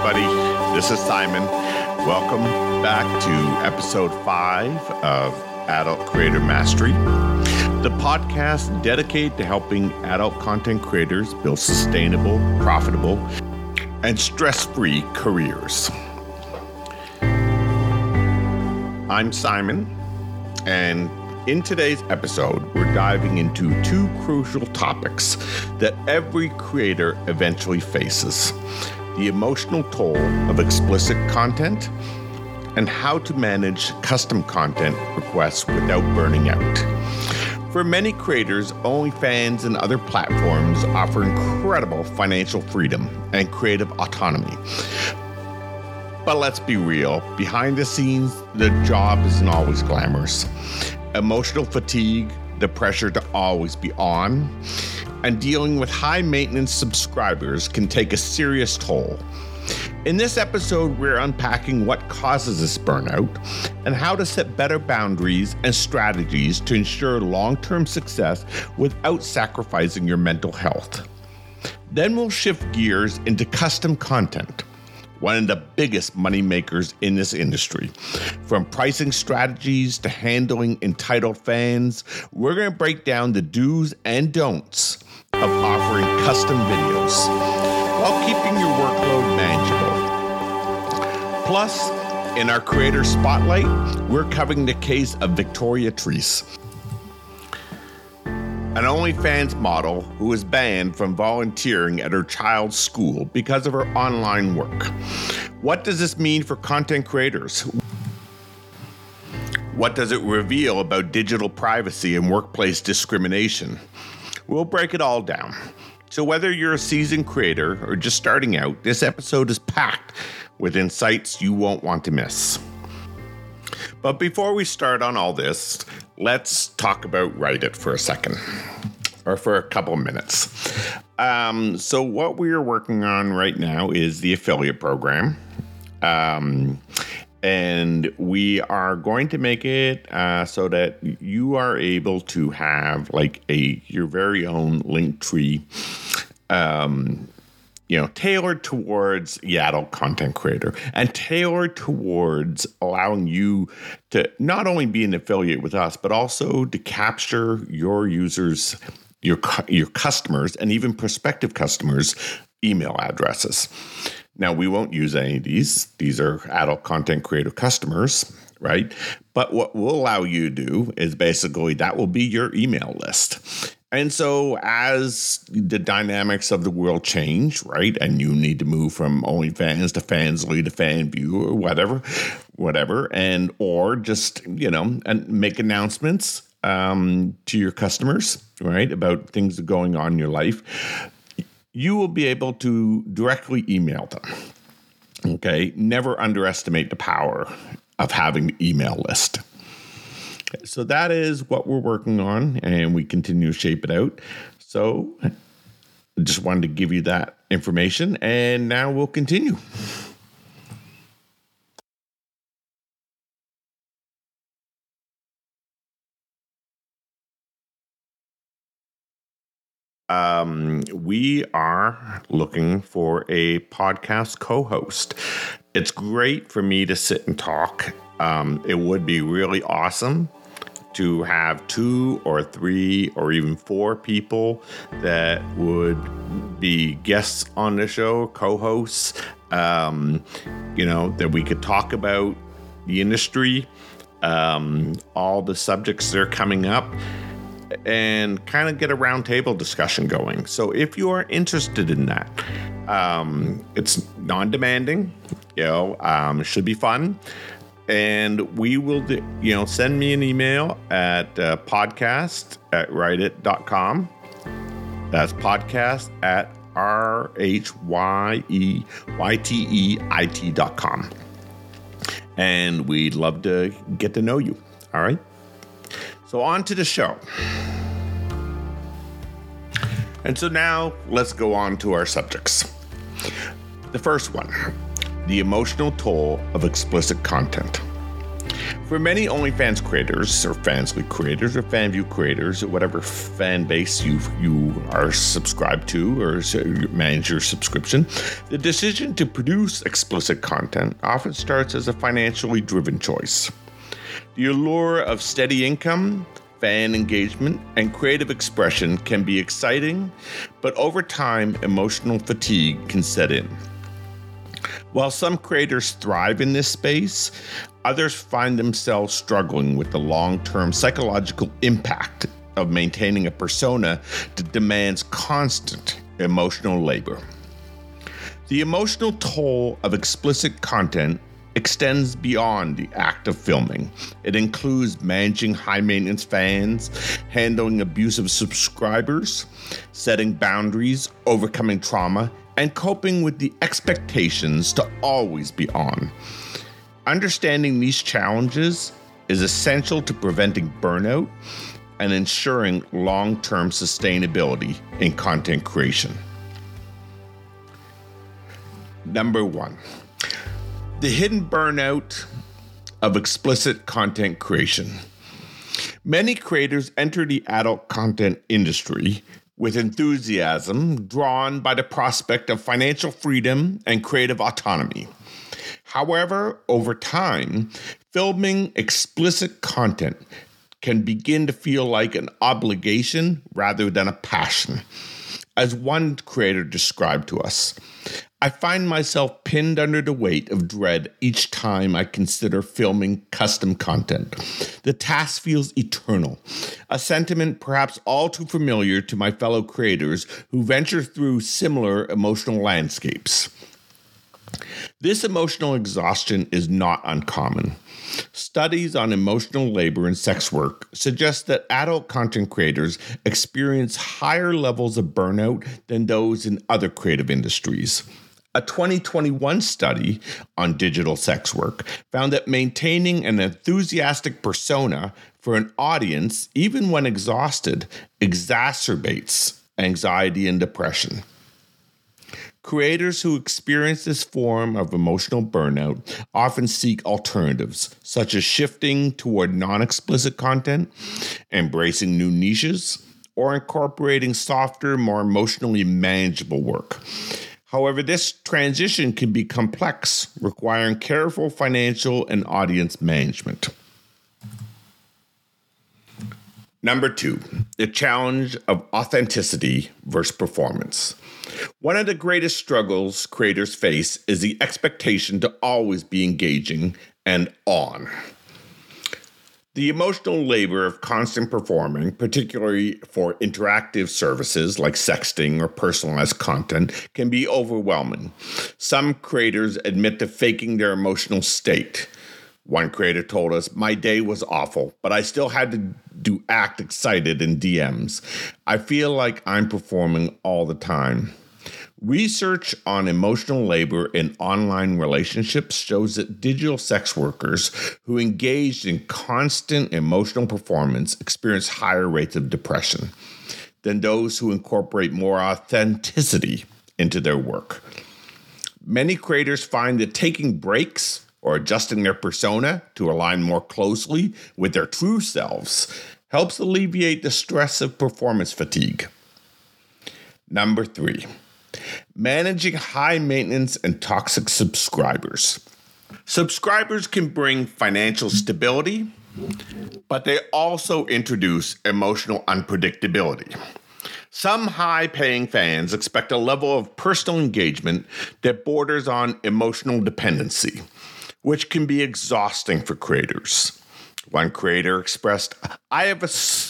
everybody. This is Simon. Welcome back to episode 5 of Adult Creator Mastery, the podcast dedicated to helping adult content creators build sustainable, profitable, and stress-free careers. I'm Simon, and in today's episode, we're diving into 2 crucial topics that every creator eventually faces: the emotional toll of explicit content and how to manage custom content requests without burning out. For many creators, OnlyFans and other platforms offer incredible financial freedom and creative autonomy. But let's be real, behind the scenes, the job isn't always glamorous. Emotional fatigue, the pressure to always be on, and dealing with high-maintenance subscribers can take a serious toll. In this episode, we're unpacking what causes this burnout and how to set better boundaries and strategies to ensure long-term success without sacrificing your mental health. Then we'll shift gears into custom content, one of the biggest money makers in this industry. From pricing strategies to handling entitled fans, we're going to break down the do's and don'ts of offering custom videos while keeping your workload manageable. Plus, in our creator spotlight, we're covering the case of Victoria Treese, an OnlyFans model who was banned from volunteering at her child's school because of her online work. What does this mean for content creators? What does it reveal about digital privacy and workplace discrimination? We'll break it all down. So whether you're a seasoned creator or just starting out, this episode is packed with insights you won't want to miss. But before we start on all this, let's talk about Write It for a second, or for a couple of minutes. So what we are working on right now is the affiliate program. And we are going to make it so that you are able to have like your very own link tree, tailored towards the adult content creator and tailored towards allowing you to not only be an affiliate with us, but also to capture your users, your customers, and even prospective customers' email addresses. Now, we won't use any of these. These are adult content creator customers, right? But what we'll allow you to do is basically that will be your email list. And so as the dynamics of the world change, right, and you need to move from OnlyFans to Fansly to FanView or whatever, and or just, and make announcements to your customers, right, about things going on in your life, you will be able to directly email them. Okay, never underestimate the power of having an email list. So that is what we're working on, and we continue to shape it out. So I just wanted to give you that information, and now we'll continue. We are looking for a podcast co-host. It's great for me to sit and talk. It would be really awesome to have 2 or 3 or even 4 people that would be guests on the show, co-hosts, that we could talk about the industry, all the subjects that are coming up, and kind of get a roundtable discussion going. So if you are interested in that, it's non-demanding, it should be fun. And we will, send me an email at podcast@writeit.com. That's podcast@RHYEYTEIT.com. And we'd love to get to know you. All right. So on to the show. And so now let's go on to our subjects. The first one, the emotional toll of explicit content. For many OnlyFans creators, or Fansly creators, or FanView creators, or whatever fan base you are subscribed to or manage your subscription, the decision to produce explicit content often starts as a financially driven choice. The allure of steady income, fan engagement, and creative expression can be exciting, but over time, emotional fatigue can set in. While some creators thrive in this space, others find themselves struggling with the long-term psychological impact of maintaining a persona that demands constant emotional labor. The emotional toll of explicit content extends beyond the act of filming. It includes managing high-maintenance fans, handling abusive subscribers, setting boundaries, overcoming trauma, and coping with the expectations to always be on. Understanding these challenges is essential to preventing burnout and ensuring long-term sustainability in content creation. Number 1, the hidden burnout of explicit content creation. Many creators enter the adult content industry with enthusiasm, drawn by the prospect of financial freedom and creative autonomy. However, over time, filming explicit content can begin to feel like an obligation rather than a passion. As one creator described to us, I find myself pinned under the weight of dread each time I consider filming custom content. The task feels eternal, a sentiment perhaps all too familiar to my fellow creators who venture through similar emotional landscapes. This emotional exhaustion is not uncommon. Studies on emotional labor and sex work suggest that adult content creators experience higher levels of burnout than those in other creative industries. A 2021 study on digital sex work found that maintaining an enthusiastic persona for an audience, even when exhausted, exacerbates anxiety and depression. Creators who experience this form of emotional burnout often seek alternatives, such as shifting toward non-explicit content, embracing new niches, or incorporating softer, more emotionally manageable work. However, this transition can be complex, requiring careful financial and audience management. Number 2, the challenge of authenticity versus performance. One of the greatest struggles creators face is the expectation to always be engaging and on. The emotional labor of constant performing, particularly for interactive services like sexting or personalized content, can be overwhelming. Some creators admit to faking their emotional state. One creator told us, "My day was awful, but I still had to act excited in DMs. I feel like I'm performing all the time." Research on emotional labor in online relationships shows that digital sex workers who engaged in constant emotional performance experience higher rates of depression than those who incorporate more authenticity into their work. Many creators find that taking breaks or adjusting their persona to align more closely with their true selves helps alleviate the stress of performance fatigue. Number 3, managing high maintenance and toxic subscribers. Subscribers can bring financial stability, but they also introduce emotional unpredictability. Some high-paying fans expect a level of personal engagement that borders on emotional dependency, which can be exhausting for creators. One creator expressed, I have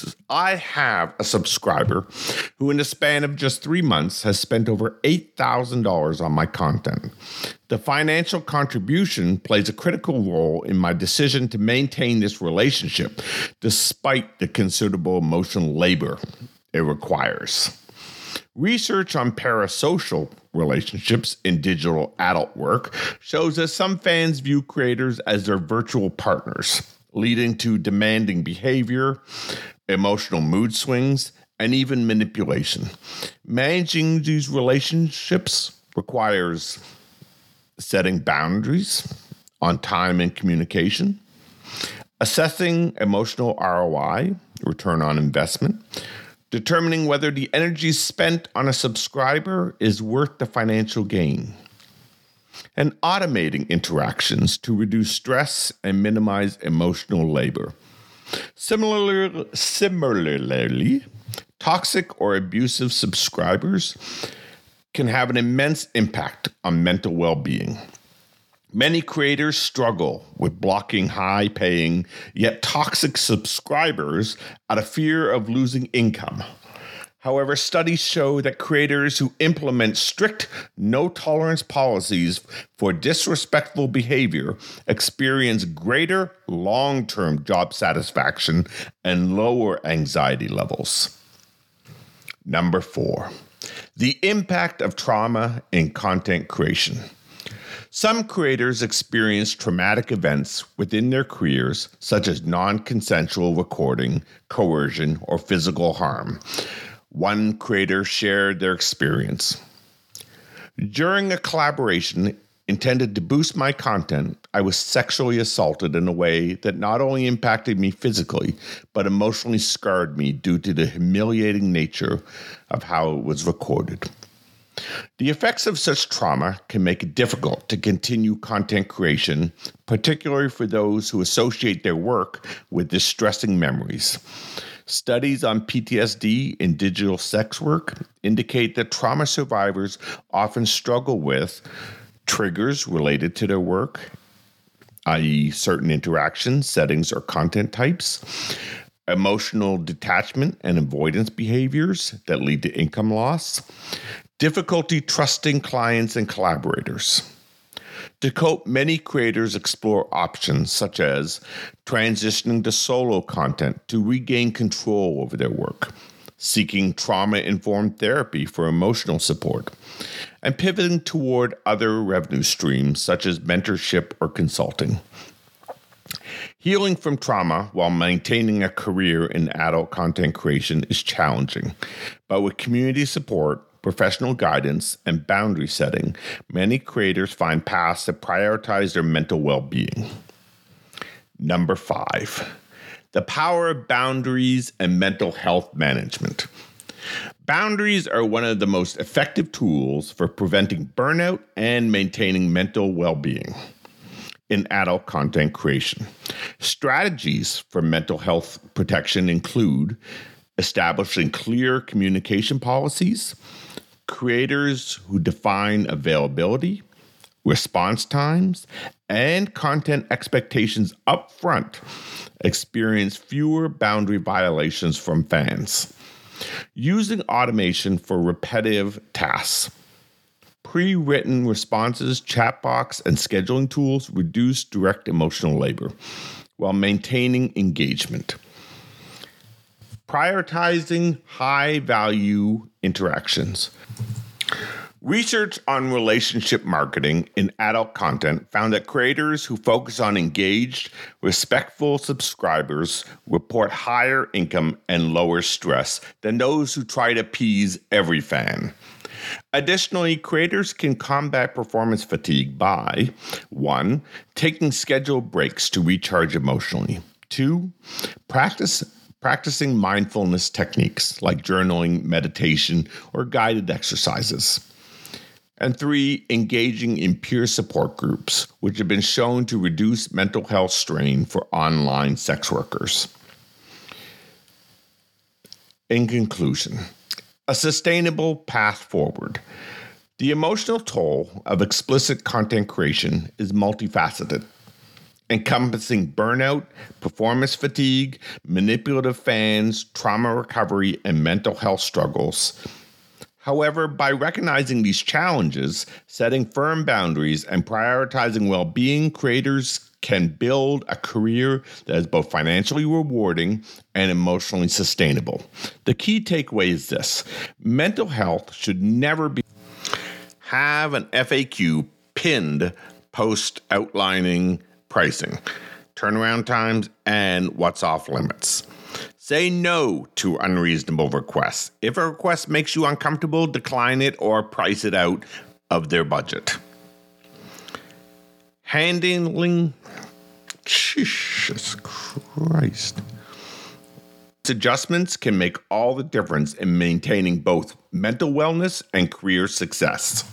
a subscriber who in the span of just 3 months has spent over $8,000 on my content. The financial contribution plays a critical role in my decision to maintain this relationship, despite the considerable emotional labor it requires. Research on parasocial relationships in digital adult work shows that some fans view creators as their virtual partners, leading to demanding behavior, emotional mood swings, and even manipulation. Managing these relationships requires setting boundaries on time and communication, assessing emotional ROI, return on investment, determining whether the energy spent on a subscriber is worth the financial gain, and automating interactions to reduce stress and minimize emotional labor. Similarly, toxic or abusive subscribers can have an immense impact on mental well-being. Many creators struggle with blocking high-paying, yet toxic subscribers out of fear of losing income. However, studies show that creators who implement strict no-tolerance policies for disrespectful behavior experience greater long-term job satisfaction and lower anxiety levels. Number 4, the impact of trauma in content creation. Some creators experience traumatic events within their careers, such as non-consensual recording, coercion, or physical harm. One creator shared their experience. During a collaboration intended to boost my content, I was sexually assaulted in a way that not only impacted me physically, but emotionally scarred me due to the humiliating nature of how it was recorded. The effects of such trauma can make it difficult to continue content creation, particularly for those who associate their work with distressing memories. Studies on PTSD in digital sex work indicate that trauma survivors often struggle with triggers related to their work, i.e., certain interactions, settings, or content types, emotional detachment and avoidance behaviors that lead to income loss, difficulty trusting clients and collaborators. To cope, many creators explore options such as transitioning to solo content to regain control over their work, seeking trauma-informed therapy for emotional support, and pivoting toward other revenue streams such as mentorship or consulting. Healing from trauma while maintaining a career in adult content creation is challenging, but with community support, professional guidance, and boundary setting, many creators find paths to prioritize their mental well-being. Number 5, the power of boundaries and mental health management. Boundaries are one of the most effective tools for preventing burnout and maintaining mental well-being in adult content creation. Strategies for mental health protection include establishing clear communication policies, creators who define availability, response times, and content expectations up front experience fewer boundary violations from fans. Using automation for repetitive tasks. Pre-written responses, chat box, and scheduling tools reduce direct emotional labor while maintaining engagement. Prioritizing high-value interactions. Research on relationship marketing in adult content found that creators who focus on engaged, respectful subscribers report higher income and lower stress than those who try to appease every fan. Additionally, creators can combat performance fatigue by 1. Taking scheduled breaks to recharge emotionally. 2. Practicing mindfulness techniques like journaling, meditation, or guided exercises. And 3, engaging in peer support groups, which have been shown to reduce mental health strain for online sex workers. In conclusion, a sustainable path forward. The emotional toll of explicit content creation is multifaceted, encompassing burnout, performance fatigue, manipulative fans, trauma recovery, and mental health struggles. However, by recognizing these challenges, setting firm boundaries, and prioritizing well-being, creators can build a career that is both financially rewarding and emotionally sustainable. The key takeaway is this: mental health should never have an FAQ pinned post outlining pricing, turnaround times, and what's off limits. Say no to unreasonable requests. If a request makes you uncomfortable, decline it or price it out of their budget. Handling Jesus Christ. Adjustments can make all the difference in maintaining both mental wellness and career success.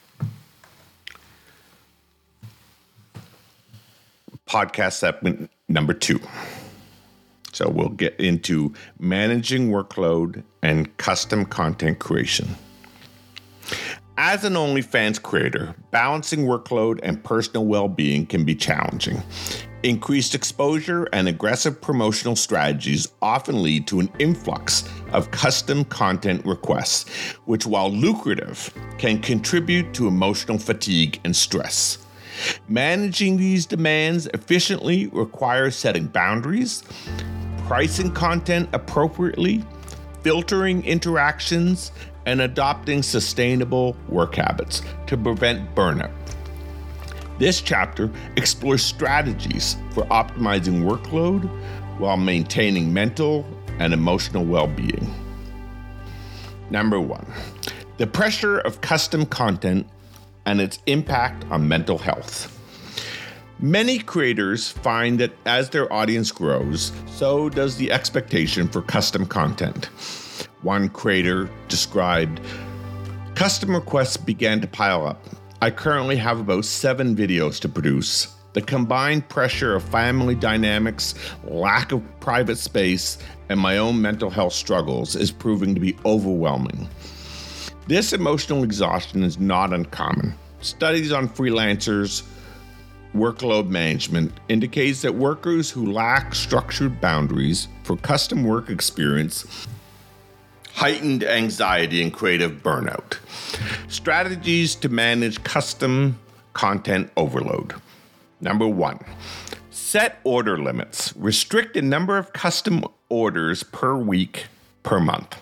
Podcast segment number 2. So we'll get into managing workload and custom content creation. As an OnlyFans creator, balancing workload and personal well-being can be challenging. Increased exposure and aggressive promotional strategies often lead to an influx of custom content requests, which, while lucrative, can contribute to emotional fatigue and stress. Managing these demands efficiently requires setting boundaries, pricing content appropriately, filtering interactions, and adopting sustainable work habits to prevent burnout. This chapter explores strategies for optimizing workload while maintaining mental and emotional well-being. Number 1, the pressure of custom content and its impact on mental health. Many creators find that as their audience grows, so does the expectation for custom content. One creator described, "Custom requests began to pile up. I currently have about 7 videos to produce. The combined pressure of family dynamics, lack of private space, and my own mental health struggles is proving to be overwhelming." This emotional exhaustion is not uncommon. Studies on freelancers' workload management indicates that workers who lack structured boundaries for custom work experience heightened anxiety and creative burnout. Strategies to manage custom content overload. Number 1, set order limits. Restrict the number of custom orders per week, per month.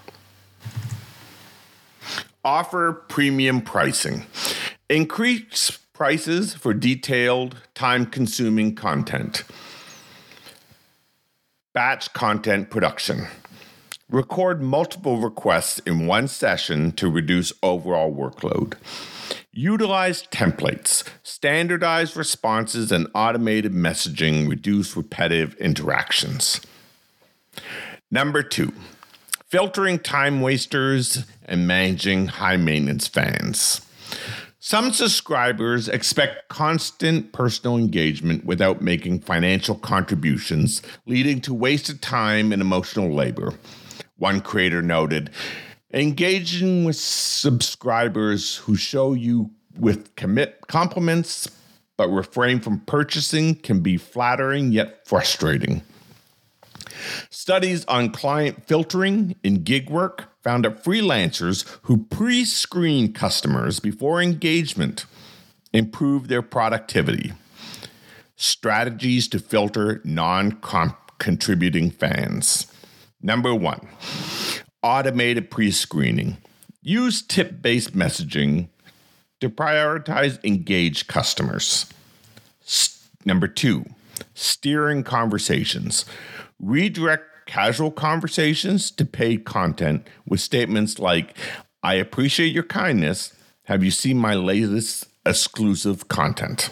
Offer premium pricing. Increase prices for detailed, time-consuming content. Batch content production. Record multiple requests in one session to reduce overall workload. Utilize templates. Standardized responses and automated messaging reduce repetitive interactions. Number 2, filtering time wasters and managing high-maintenance fans. Some subscribers expect constant personal engagement without making financial contributions, leading to wasted time and emotional labor. One creator noted, "Engaging with subscribers who show you with compliments but refrain from purchasing can be flattering yet frustrating." Studies on client filtering in gig work found that freelancers who pre-screen customers before engagement improve their productivity. Strategies to filter non-contributing fans. Number 1, automated pre-screening. Use tip-based messaging to prioritize engaged customers. Number 2, steering conversations. Redirect casual conversations to paid content with statements like, "I appreciate your kindness. Have you seen my latest exclusive content?"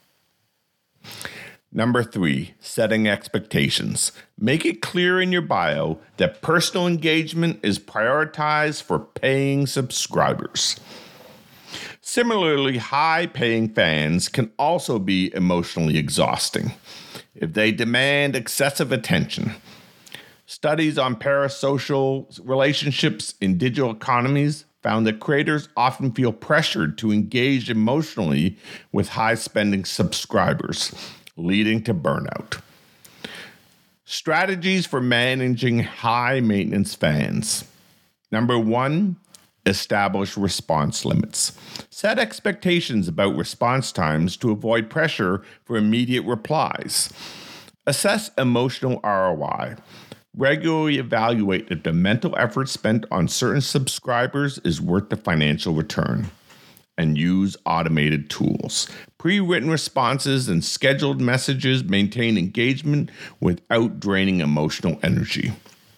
Number 3, setting expectations. Make it clear in your bio that personal engagement is prioritized for paying subscribers. Similarly, high-paying fans can also be emotionally exhausting if they demand excessive attention. Studies on parasocial relationships in digital economies found that creators often feel pressured to engage emotionally with high-spending subscribers, leading to burnout. Strategies for managing high-maintenance fans. Number 1, establish response limits. Set expectations about response times to avoid pressure for immediate replies. Assess emotional ROI. Regularly evaluate if the mental effort spent on certain subscribers is worth the financial return. And use automated tools. Pre-written responses and scheduled messages maintain engagement without draining emotional energy.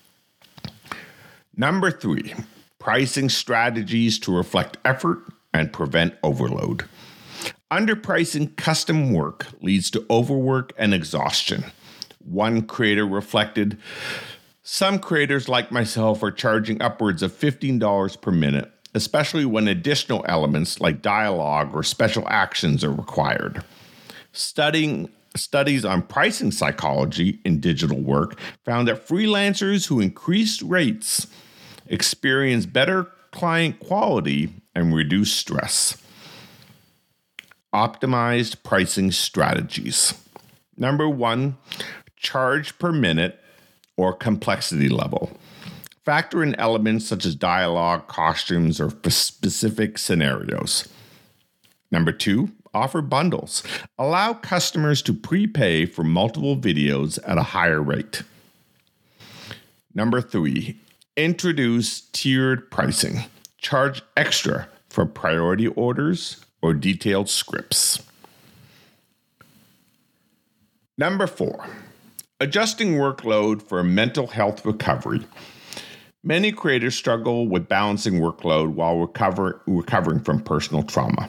Number 3, pricing strategies to reflect effort and prevent overload. Underpricing custom work leads to overwork and exhaustion. One creator reflected, "Some creators like myself are charging upwards of $15 per minute, especially when additional elements like dialogue or special actions are required." Studies on pricing psychology in digital work found that freelancers who increased rates experience better client quality and reduce stress. Optimized pricing strategies. Number 1, charge per minute or complexity level. Factor in elements such as dialogue, costumes, or specific scenarios. Number 2, offer bundles. Allow customers to prepay for multiple videos at a higher rate. Number 3, introduce tiered pricing. Charge extra for priority orders or detailed scripts. Number 4, adjusting workload for mental health recovery. Many creators struggle with balancing workload while recovering from personal trauma.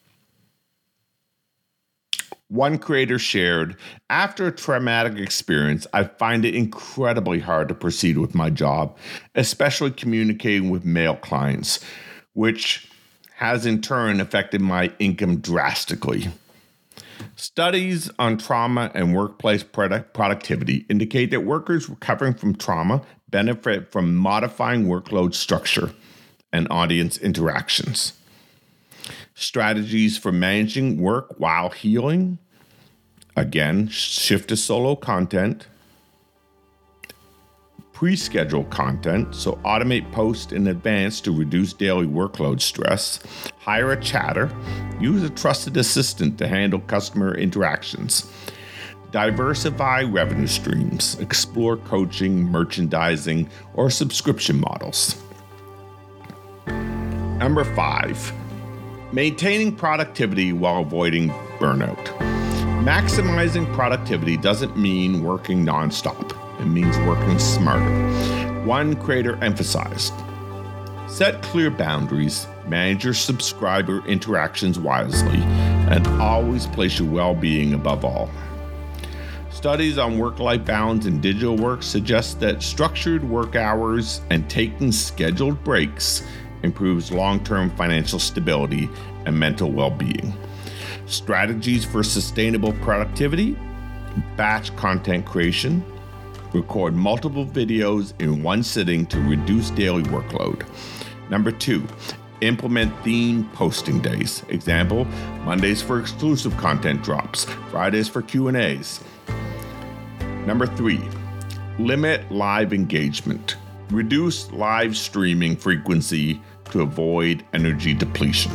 One creator shared, "After a traumatic experience, I find it incredibly hard to proceed with my job, especially communicating with male clients, which has in turn affected my income drastically." Studies on trauma and workplace productivity indicate that workers recovering from trauma benefit from modifying workload structure and audience interactions. Strategies for managing work while healing. Again, shift to solo content. Pre-schedule content, so automate posts in advance to reduce daily workload stress. Hire a chatter. Use a trusted assistant to handle customer interactions. Diversify revenue streams. Explore coaching, merchandising, or subscription models. Number 5, maintaining productivity while avoiding burnout. Maximizing productivity doesn't mean working nonstop. It means working smarter. One creator emphasized, "Set clear boundaries, manage your subscriber interactions wisely, and always place your well-being above all." Studies on work-life balance in digital work suggest that structured work hours and taking scheduled breaks improves long-term financial stability and mental well-being. Strategies for sustainable productivity: batch content creation. Record multiple videos in one sitting to reduce daily workload. Number 2, implement themed posting days. Example, Mondays for exclusive content drops, Fridays for Q&As. Number 3, limit live engagement. Reduce live streaming frequency to avoid energy depletion.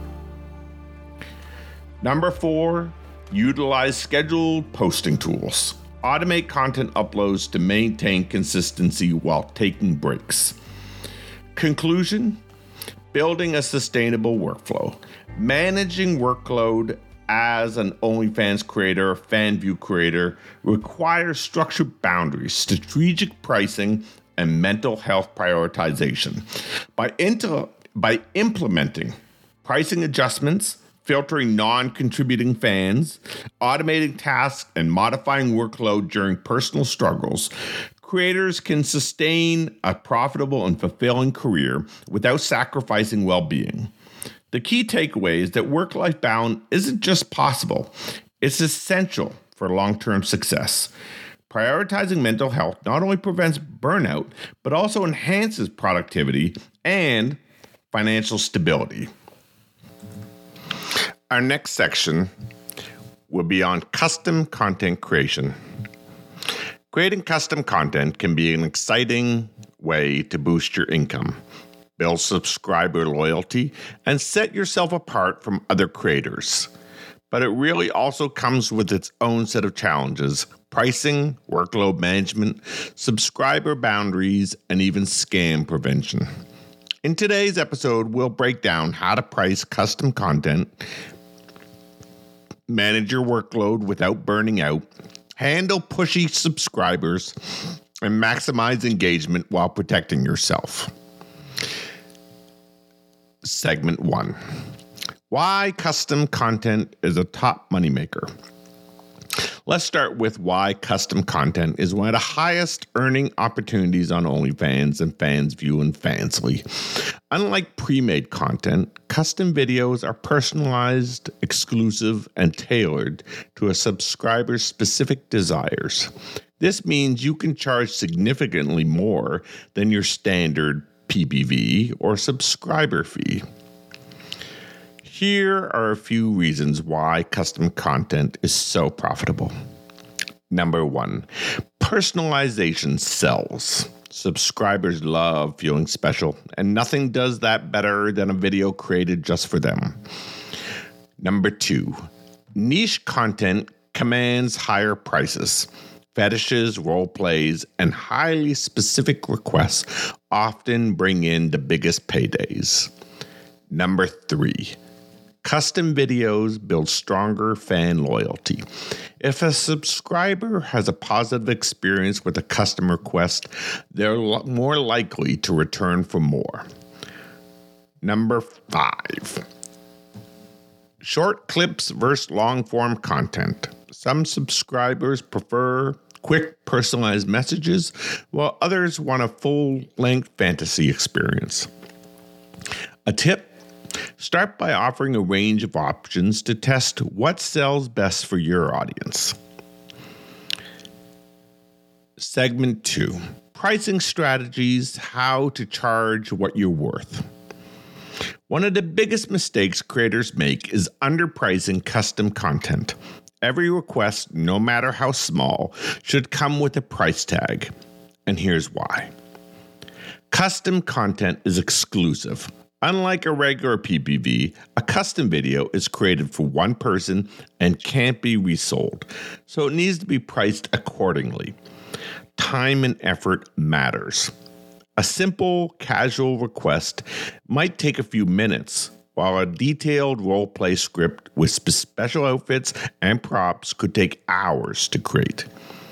Number 4, utilize scheduled posting tools. Automate content uploads to maintain consistency while taking breaks. Conclusion: building a sustainable workflow. Managing workload as an OnlyFans creator, FanView creator requires structured boundaries, strategic pricing, and mental health prioritization. By implementing pricing adjustments, filtering non-contributing fans, automating tasks, and modifying workload during personal struggles, creators can sustain a profitable and fulfilling career without sacrificing well-being. The key takeaway is that work-life balance isn't just possible, it's essential for long-term success. Prioritizing mental health not only prevents burnout, but also enhances productivity and financial stability. Our next section will be on custom content creation. Creating custom content can be an exciting way to boost your income, build subscriber loyalty, and set yourself apart from other creators. But it really also comes with its own set of challenges: pricing, workload management, subscriber boundaries, and even scam prevention. In today's episode, we'll break down how to price custom content, manage your workload without burning out, handle pushy subscribers, and maximize engagement while protecting yourself. Segment 1. Why custom content is a top moneymaker. Let's start with why custom content is one of the highest earning opportunities on OnlyFans and FansView and Fansly. Unlike pre-made content, custom videos are personalized, exclusive, and tailored to a subscriber's specific desires. This means you can charge significantly more than your standard PPV or subscriber fee. Here are a few reasons why custom content is so profitable. Number 1, personalization sells. Subscribers love feeling special, and nothing does that better than a video created just for them. Number 2, niche content commands higher prices. Fetishes, role plays, and highly specific requests often bring in the biggest paydays. Number 3, custom videos build stronger fan loyalty. If a subscriber has a positive experience with a custom request, they're more likely to return for more. Number 5, short clips versus long-form content. Some subscribers prefer quick personalized messages, while others want a full-length fantasy experience. A tip: start by offering a range of options to test what sells best for your audience. Segment 2, pricing strategies, how to charge what you're worth. One of the biggest mistakes creators make is underpricing custom content. Every request, no matter how small, should come with a price tag. And here's why. Custom content is exclusive. Unlike a regular PPV, a custom video is created for one person and can't be resold, so it needs to be priced accordingly. Time and effort matters. A simple, casual request might take a few minutes, while a detailed role-play script with special outfits and props could take hours to create.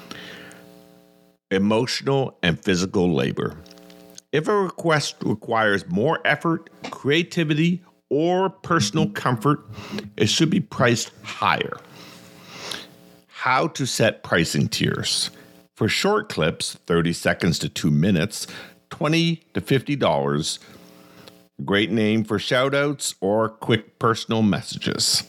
Emotional and physical labor. If a request requires more effort, creativity, or personal comfort, it should be priced higher. How to set pricing tiers. For short clips, 30 seconds to 2 minutes, $20 to $50. Great name for shoutouts or quick personal messages.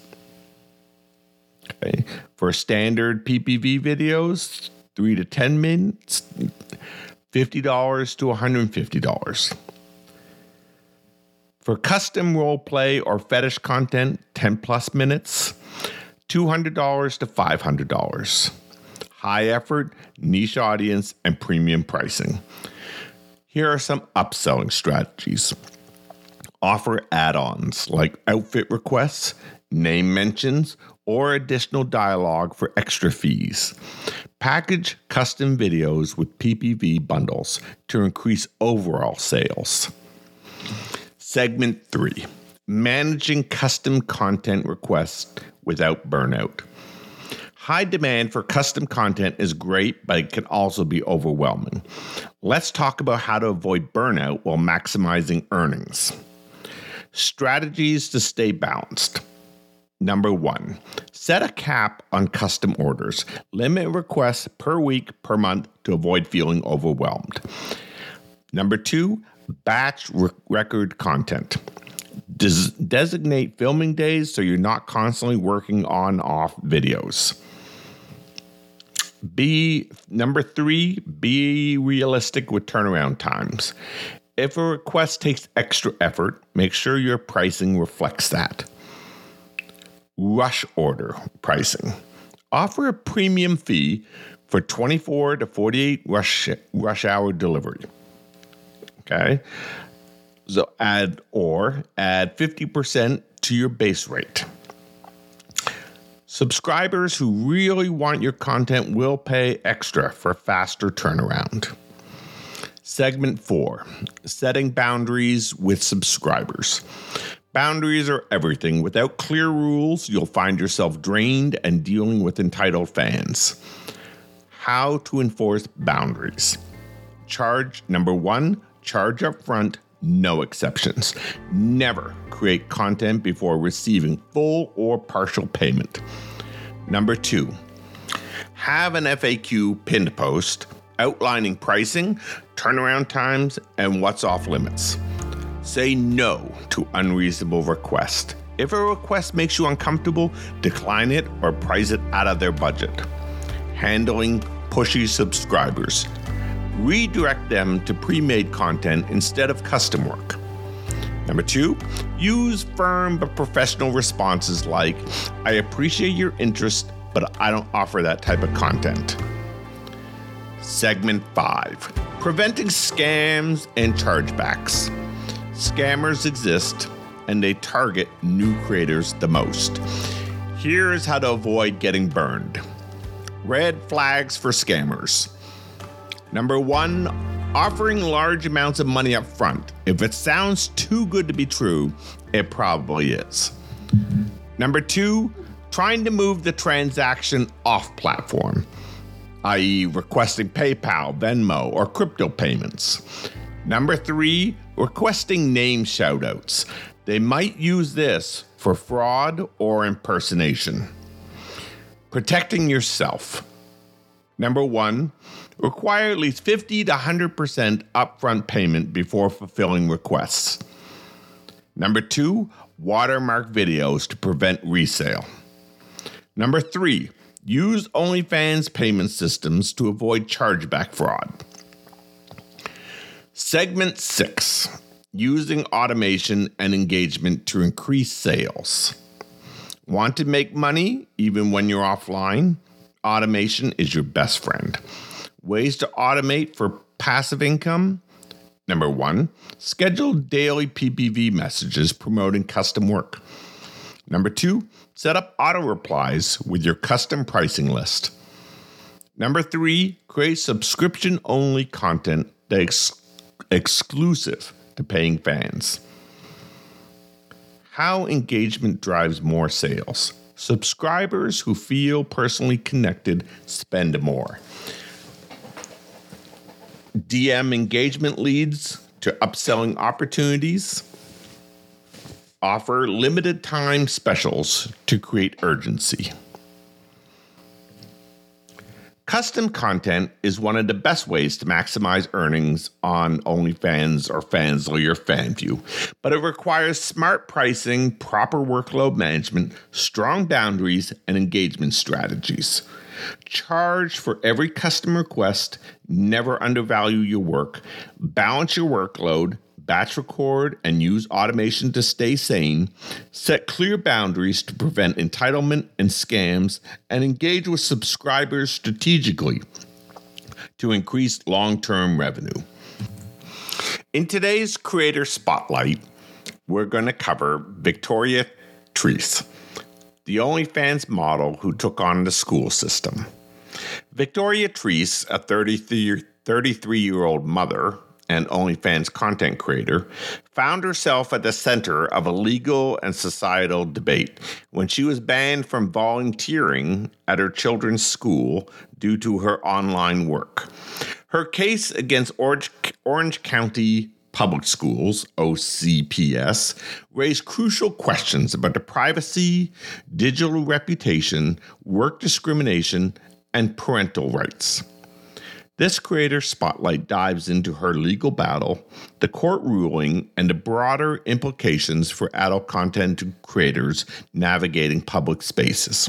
Okay. For standard PPV videos, 3 to 10 minutes, $50 to $150. For custom role play or fetish content, 10 plus minutes, $200 to $500. High effort, niche audience, and premium pricing. Here are some upselling strategies. Offer add-ons like outfit requests, name mentions, or additional dialogue for extra fees. Package custom videos with PPV bundles to increase overall sales. Segment 3, managing custom content requests without burnout. High demand for custom content is great, but it can also be overwhelming. Let's talk about how to avoid burnout while maximizing earnings. Strategies to stay balanced. Number 1, set a cap on custom orders. Limit requests per week, per month to avoid feeling overwhelmed. Number 2, batch record content. Designate filming days so you're not constantly working on-off videos. Number 3, be realistic with turnaround times. If a request takes extra effort, make sure your pricing reflects that. Rush order pricing. Offer a premium fee for 24 to 48 rush hour delivery. Okay? So add 50% to your base rate. Subscribers who really want your content will pay extra for faster turnaround. Segment 4, setting boundaries with subscribers. Boundaries are everything. Without clear rules, you'll find yourself drained and dealing with entitled fans. How to enforce boundaries. Number 1, charge up front, no exceptions. Never create content before receiving full or partial payment. Number 2, have an FAQ pinned post outlining pricing, turnaround times, and what's off limits. Say no to unreasonable requests. If a request makes you uncomfortable, decline it or price it out of their budget. Handling pushy subscribers. Redirect them to pre-made content instead of custom work. Number 2, use firm but professional responses like, I appreciate your interest, but I don't offer that type of content. Segment 5, preventing scams and chargebacks. Scammers exist, and they target new creators the most. Here's how to avoid getting burned. Red flags for scammers. Number 1, offering large amounts of money up front. If it sounds too good to be true, it probably is. Number 2, trying to move the transaction off platform, i.e. requesting PayPal, Venmo, or crypto payments. Number 3, requesting name shoutouts. They might use this for fraud or impersonation. Protecting yourself. Number 1, require at least 50 to 100% upfront payment before fulfilling requests. Number 2, watermark videos to prevent resale. Number 3, use OnlyFans payment systems to avoid chargeback fraud. Segment 6, using automation and engagement to increase sales. Want to make money even when you're offline? Automation is your best friend. Ways to automate for passive income? Number 1, schedule daily PPV messages promoting custom work. Number 2, set up auto replies with your custom pricing list. Number 3, create subscription-only content that's exclusive to paying fans. How engagement drives more sales. Subscribers who feel personally connected spend more. DM engagement leads to upselling opportunities. Offer limited time specials to create urgency. Custom content is one of the best ways to maximize earnings on OnlyFans or Fansly or FanView, but it requires smart pricing, proper workload management, strong boundaries, and engagement strategies. Charge for every custom request, never undervalue your work, balance your workload, batch record, and use automation to stay sane, set clear boundaries to prevent entitlement and scams, and engage with subscribers strategically to increase long-term revenue. In today's Creator Spotlight, we're going to cover Victoria Treese, the OnlyFans model who took on the school system. Victoria Treese, a 33-year-old mother and OnlyFans content creator, found herself at the center of a legal and societal debate when she was banned from volunteering at her children's school due to her online work. Her case against Orange County Public Schools, OCPS, raised crucial questions about the privacy, digital reputation, work discrimination, and parental rights. This Creator Spotlight dives into her legal battle, the court ruling, and the broader implications for adult content creators navigating public spaces.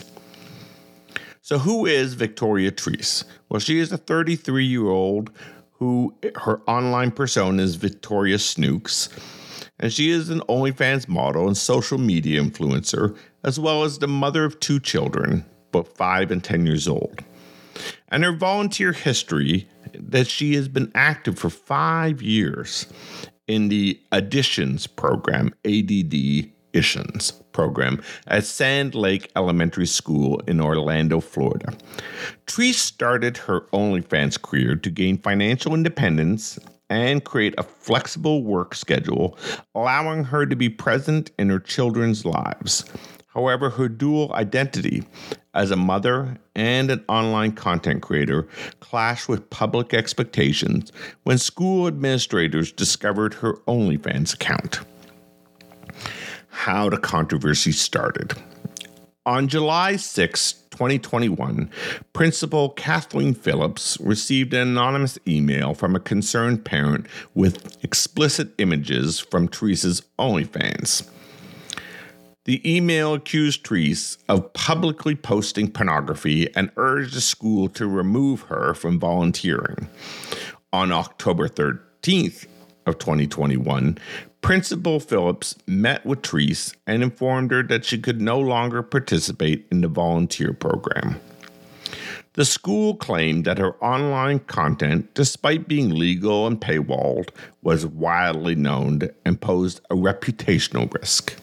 So who is Victoria Treese? Well, she is a 33-year-old who her online persona is Victoria Snooks, and she is an OnlyFans model and social media influencer, as well as the mother of 2 children, both 5 and 10 years old. And her volunteer history, that she has been active for 5 years in the Additions program, Additions program, at Sand Lake Elementary School in Orlando, Florida. Treese started her OnlyFans career to gain financial independence and create a flexible work schedule, allowing her to be present in her children's lives. However, her dual identity as a mother and an online content creator clashed with public expectations when school administrators discovered her OnlyFans account. How the controversy started. On July 6, 2021, Principal Kathleen Phillips received an anonymous email from a concerned parent with explicit images from Teresa's OnlyFans. The email accused Teresa of publicly posting pornography and urged the school to remove her from volunteering. On October 13th of 2021, Principal Phillips met with Teresa and informed her that she could no longer participate in the volunteer program. The school claimed that her online content, despite being legal and paywalled, was widely known and posed a reputational risk.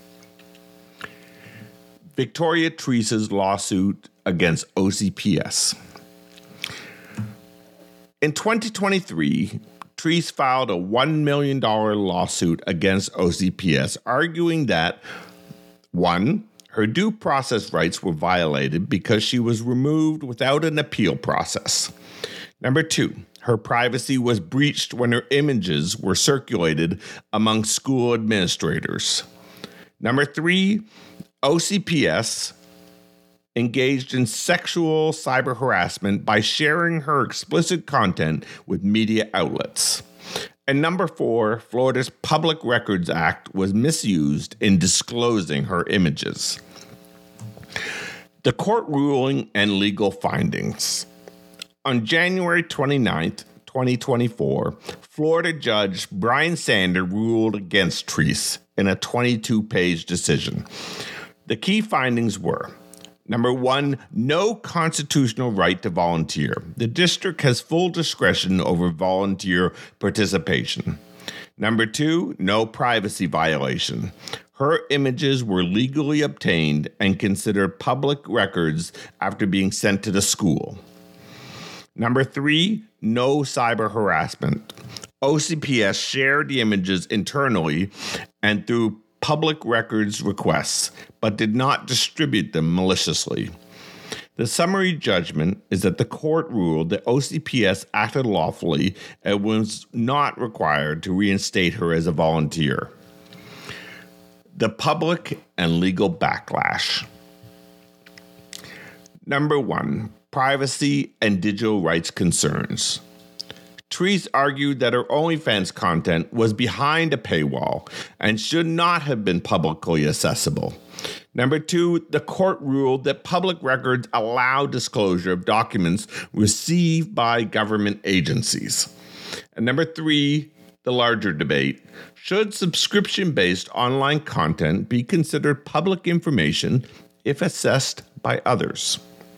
Victoria Teresa's lawsuit against OCPS. In 2023, Teresa filed a $1 million lawsuit against OCPS, arguing that 1. Her due process rights were violated because she was removed without an appeal process. 2. Her privacy was breached when her images were circulated among school administrators. 3. OCPS engaged in sexual cyber harassment by sharing her explicit content with media outlets. And 4, Florida's Public Records Act was misused in disclosing her images. The court ruling and legal findings. On January 29th, 2024, Florida Judge Brian Sander ruled against Teresa in a 22-page decision. The key findings were: 1, no constitutional right to volunteer. The district has full discretion over volunteer participation. 2, no privacy violation. Her images were legally obtained and considered public records after being sent to the school. 3, no cyber harassment. OCPS shared the images internally and through public records requests, but did not distribute them maliciously. The summary judgment is that the court ruled that OCPS acted lawfully and was not required to reinstate her as a volunteer. The public and legal backlash. 1, privacy and digital rights concerns. Teresa argued that her OnlyFans content was behind a paywall and should not have been publicly accessible. 2, the court ruled that public records allow disclosure of documents received by government agencies. And 3, the larger debate: should subscription-based online content be considered public information if accessed by others?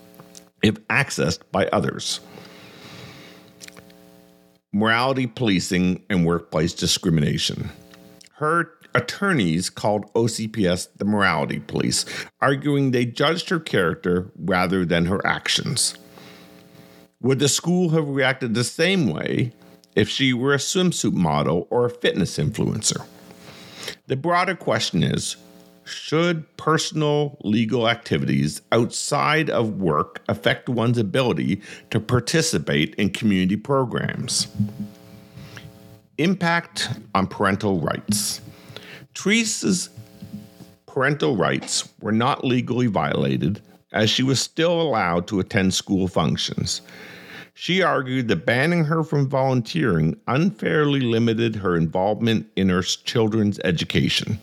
Morality policing and workplace discrimination. Her attorneys called OCPS the morality police, arguing they judged her character rather than her actions. Would the school have reacted the same way if she were a swimsuit model or a fitness influencer? The broader question is, should personal legal activities outside of work affect one's ability to participate in community programs? Impact on parental rights. Teresa's parental rights were not legally violated, as she was still allowed to attend school functions. She argued that banning her from volunteering unfairly limited her involvement in her children's education.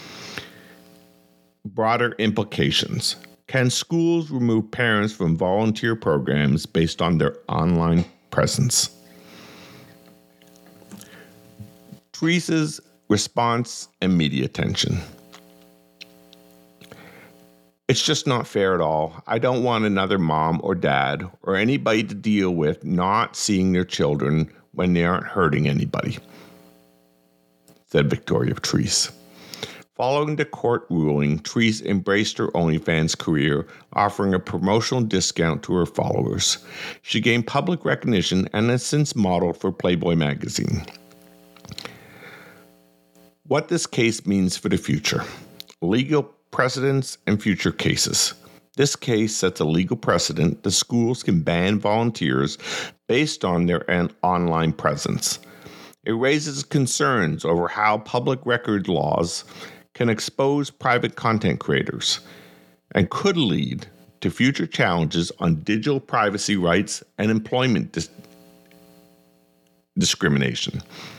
Broader implications. Can schools remove parents from volunteer programs based on their online presence? Teresa's response and media attention. It's just not fair at all. I don't want another mom or dad or anybody to deal with not seeing their children when they aren't hurting anybody, said Victoria Teresa. Following the court ruling, Teresa embraced her OnlyFans career, offering a promotional discount to her followers. She gained public recognition and has since modeled for Playboy magazine. What this case means for the future. Legal precedents and future cases. This case sets a legal precedent that schools can ban volunteers based on their online presence. It raises concerns over how public record laws can expose private content creators and could lead to future challenges on digital privacy rights and employment discrimination.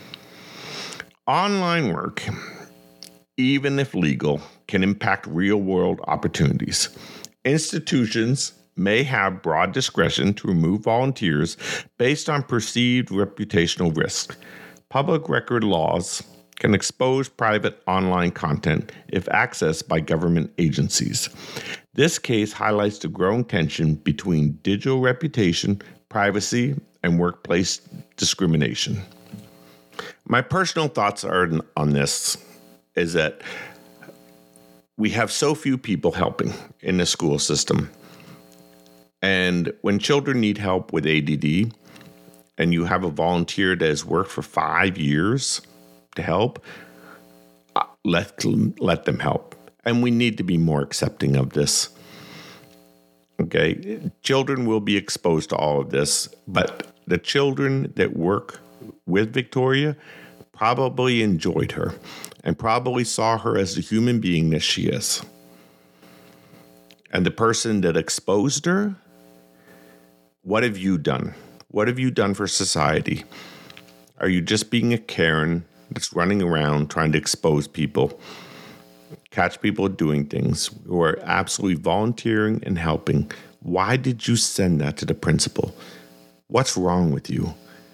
Online work, even if legal, can impact real-world opportunities. Institutions may have broad discretion to remove volunteers based on perceived reputational risk. Public record laws can expose private online content if accessed by government agencies. This case highlights the growing tension between digital reputation, privacy, and workplace discrimination. My personal thoughts on this is that we have so few people helping in the school system. And when children need help with ADD, and you have a volunteer that has worked for 5 years to help, let them help. And we need to be more accepting of this. Okay, children will be exposed to all of this, but the children that work with Victoria probably enjoyed her and probably saw her as the human being that she is. And the person that exposed her, what have you done? What have you done for society? Are you just being a Karen that's running around trying to expose people, catch people doing things who are absolutely volunteering and helping? Why did you send that to the principal? What's wrong with you?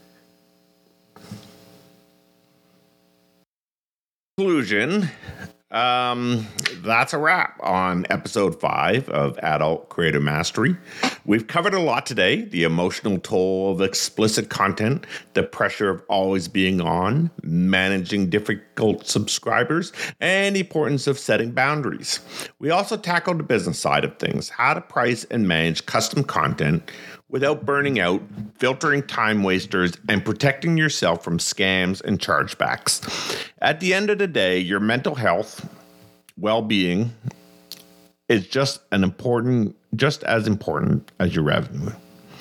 Conclusion, that's a wrap on episode 5 of Adult Creator Mastery. We've covered a lot today: the emotional toll of explicit content, the pressure of always being on, managing difficult subscribers, and the importance of setting boundaries. We also tackled the business side of things: how to price and manage custom content without burning out, filtering time wasters, and protecting yourself from scams and chargebacks. At the end of the day, your mental health, well-being is just as important as your revenue.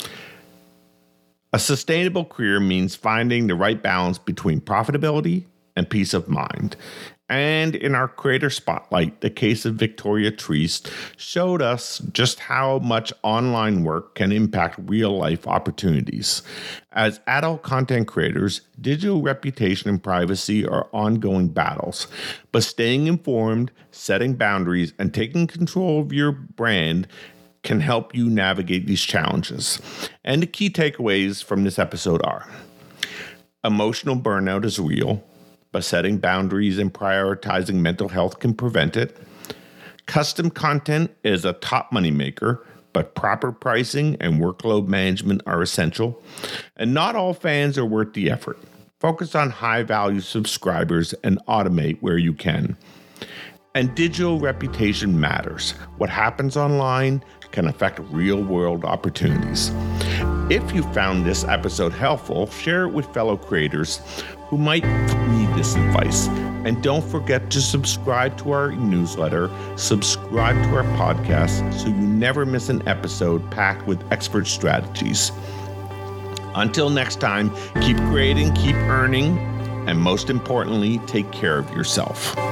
A sustainable career means finding the right balance between profitability and peace of mind. And in our creator spotlight, the case of Victoria Treist showed us just how much online work can impact real-life opportunities. As adult content creators, digital reputation and privacy are ongoing battles. But staying informed, setting boundaries, and taking control of your brand can help you navigate these challenges. And the key takeaways from this episode are: emotional burnout is real, but setting boundaries and prioritizing mental health can prevent it. Custom content is a top moneymaker, but proper pricing and workload management are essential. And not all fans are worth the effort. Focus on high-value subscribers and automate where you can. And digital reputation matters. What happens online can affect real-world opportunities. If you found this episode helpful, share it with fellow creators who might need this advice. And don't forget to subscribe to our newsletter, subscribe to our podcast, so you never miss an episode packed with expert strategies. Until next time, keep creating, keep earning, and most importantly, take care of yourself.